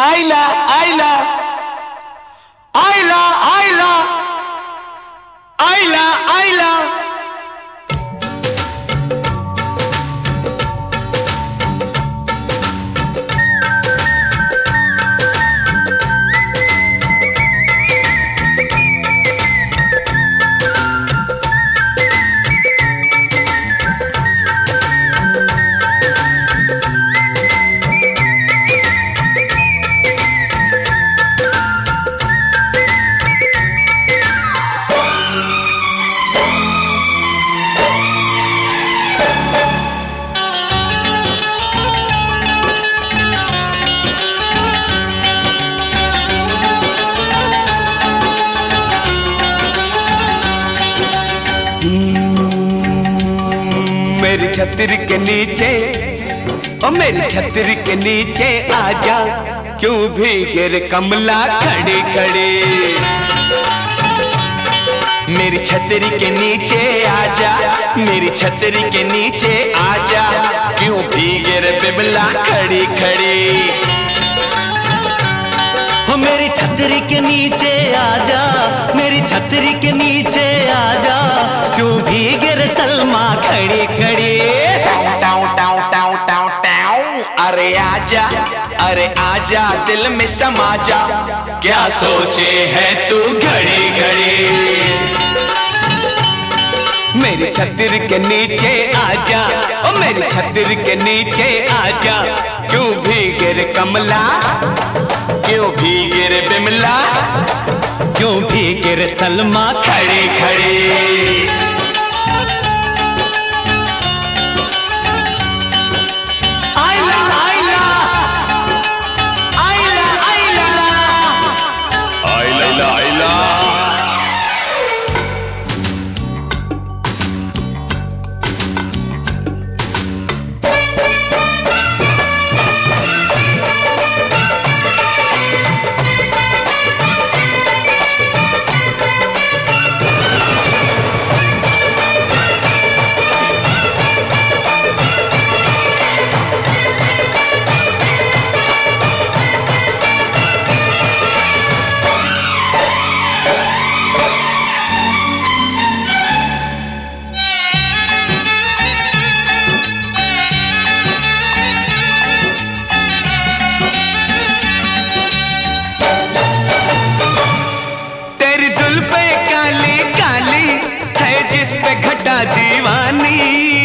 आइला आइला आइला आइला आइला आइला। मेरी छतरी के नीचे, ओ मेरी छतरी के नीचे आजा, क्यों भीगे रे कमला खड़ी खड़ी। मेरी छतरी के नीचे आजा, मेरी छतरी के नीचे आजा, क्यों भीगे रे बिमला खड़ी खड़ी। हो मेरी छतरी के नीचे आजा, मेरी छतरी के नीचे आजा, क्यों भीगे रे सलमा खड़ी खड़ी। टाउ टाउ टाउ टाउ टाउ, अरे आजा, अरे आजा, दिल में समा जा, क्या सोचे है तू घड़ी घड़ी। मेरी छतरी के नीचे आजा, ओ मेरी छतरी के नीचे आजा, क्यों भीगे रे कमला, क्यों भीगे रे बिमला, क्यों भीगे रे सलमा खड़ी खड़ी। घटा दीवानी,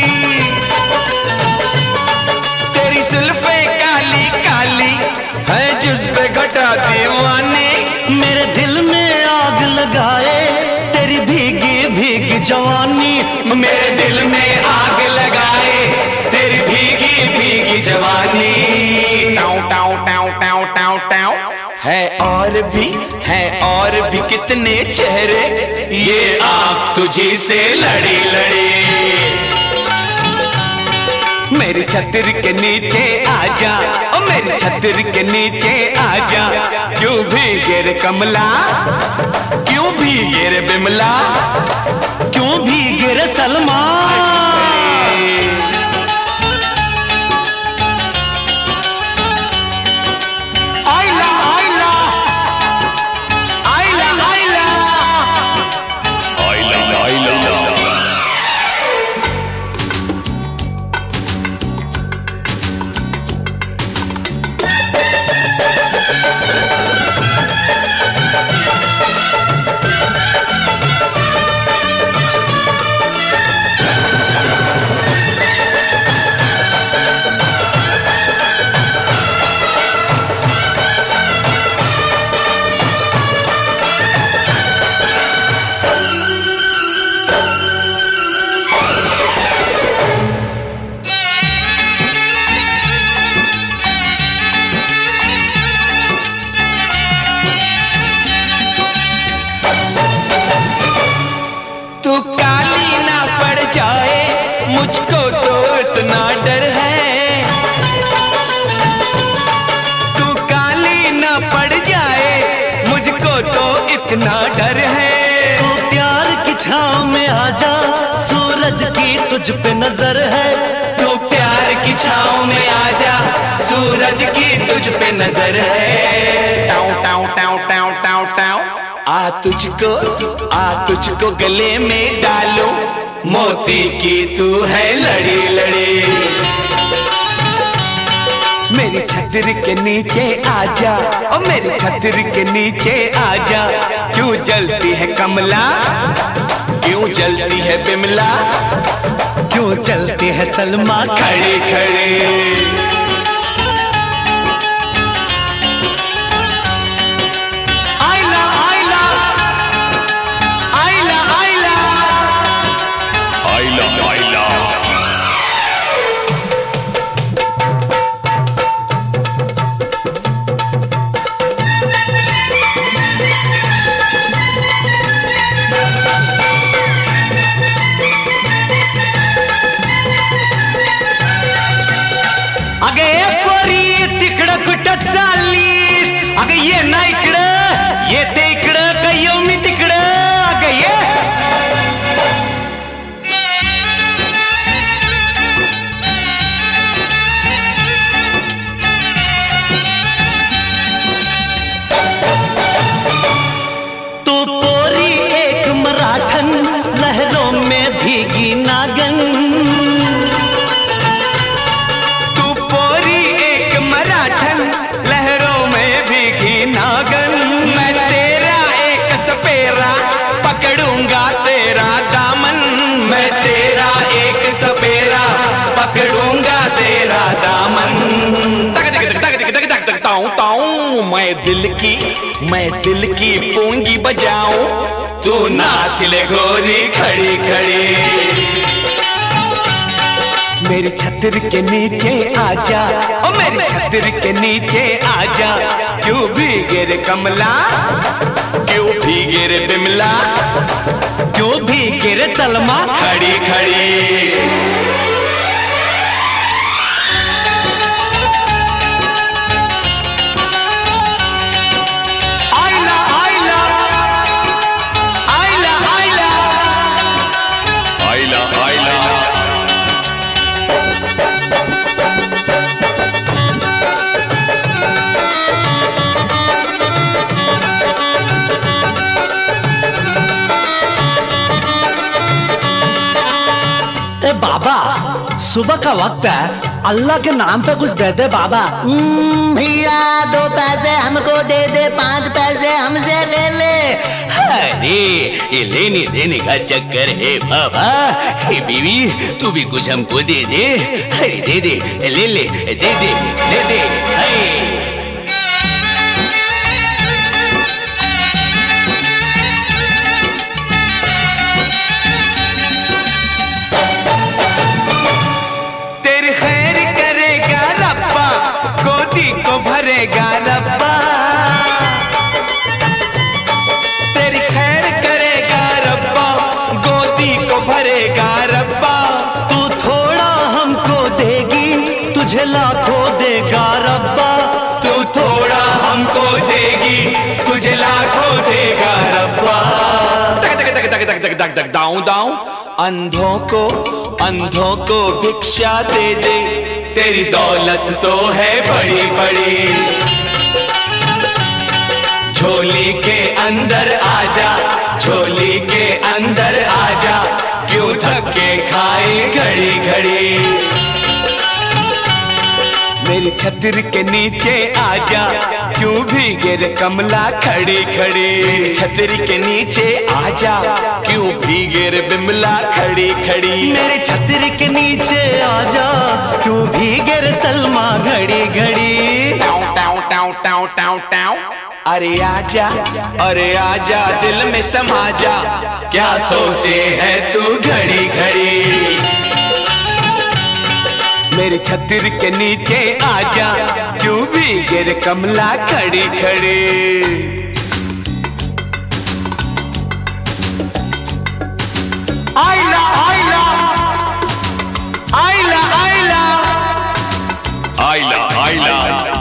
तेरी जुल्फे काली काली है जिस पे घटा दीवानी। मेरे दिल में आग लगाए तेरी भीगी भीगी जवानी, मेरे दिल में आग लगाए तेरी भीगी भीगी जवानी। टाउ टाउ टाउ टाउ टाउ टाउ, है और भी कितने चेहरे, ये आँख तुझी से लड़ी लड़ी। मेरी छतरी के नीचे आजा, ओ मेरी छतरी के नीचे आजा, क्यों भीगे रे कमला, क्यों भीगे रे बिमला, क्यों भीगे रे सलमा। मुझको तो इतना डर है, तू काली ना पड़ जाए, मुझको तो इतना डर है। तू प्यार की छाँव में आजा, सूरज की तुझ पे नजर है। तू प्यार की छाँव में आजा, सूरज सूरज की तुझ पे नजर है। टाउ टाउ टाउ टाउ टाउ टाउ आ तुझको गले में डालो, मोती की तू है लड़ी लड़ी। मेरी छतरी के नीचे आजा, ओ मेरी छतरी के नीचे आजा। क्यों जलती है कमला, क्यों जलती है बिमला, क्यों चलती है सलमा खड़ी खड़ी। अगे पोरी तिकडं कुठं चाललीस, अगे ये ना इकडं, येते इकडं का येऊ मी तिकडं, अगे ये। तू पोरी एक मराठन, लहरों में भीगी नागन। पकड़ूंगा तेरा दामन, मैं तेरा एक सपेरा, पकड़ूंगा तेरा दामन। ताऊ ताऊ मैं दिल की पूंगी बजाऊं, तू नाच ले गोरी खड़ी खड़ी। मेरी छतरी के नीचे आजा, ओ मेरी छतरी के नीचे आजा। क्यों भीगे रे कमला, क्यों भीगे रे बिमला, क्यों भीगे रे सलमा खड़ी खड़ी। बाबा सुबह का वक्त है, अल्लाह के नाम पे कुछ दे दे बाबा। भैया 2 पैसे हमको दे दे, 5 पैसे हमसे ले ले। अरे ये लेने देने का चक्कर है बाबा। हे बीवी तू भी कुछ हमको दे दे। अरे दे दे, ले ले, दे दे, ले दे। भरेगा रब्बा, तेरी खैर करेगा रब्बा, गोदी को भरेगा रब्बा। तू थोड़ा हमको देगी, तुझे लाखों देगा रब्बा। तू थोड़ा हमको देगी, तुझे लाखों देगा रब्बा। तक तक तक तक तक तक तक तक दाऊं दाऊं। अंधों को भिक्षा दे दे, तेरी दौलत तो है बड़ी बड़ी। झोली के अंदर आजा, झोली के अंदर आजा। क्यों धक्के खाए घड़ी घड़ी। मेरी छतरी के नीचे आजा, क्यों भीगे रे कमला खड़ी खड़ी। मेरी छतरी के नीचे आजा, क्यों भीगे रे बिमला खड़ी खड़ी। मेरे छतरी के नीचे आजा, क्यों भीगे रे सलमा घड़ी घड़ी। टाउ टाउ टाउ टाउ टाउ टाउ। अरे आजा दिल में समा जा, क्या सोचे है तू घड़ी घड़ी। मेरी छतरी के नीचे आजा, क्यों भीगे रे कमला खड़ी खड़ी। आइला आइला आइला आइला आइला आइला।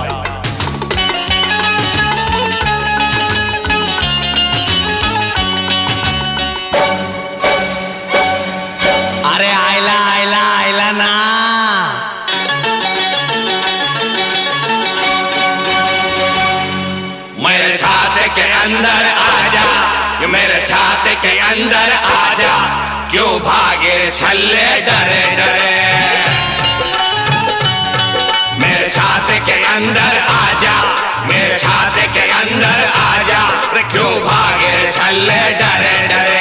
अरे आइला आइला आइला ना। छाते के अंदर आजा, मेरे छाते के अंदर आजा, क्यों भागे छल्ले डरे डरे। मेरे छाते के अंदर आजा, मेरे छाते के अंदर आजा, क्यों भागे छल्ले डरे डरे।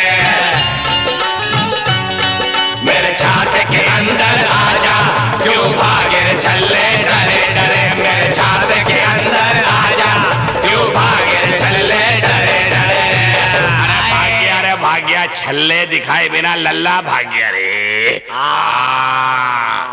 मेरे छाते के अंदर आजा, क्यों भागे छल्ले डरे डरे। मेरे छाते के अंदर आजा, क्यों भागे छल्ले डरे डरे। अरे भाग्या छल्ले दिखाए बिना लल्ला भाग्या रे।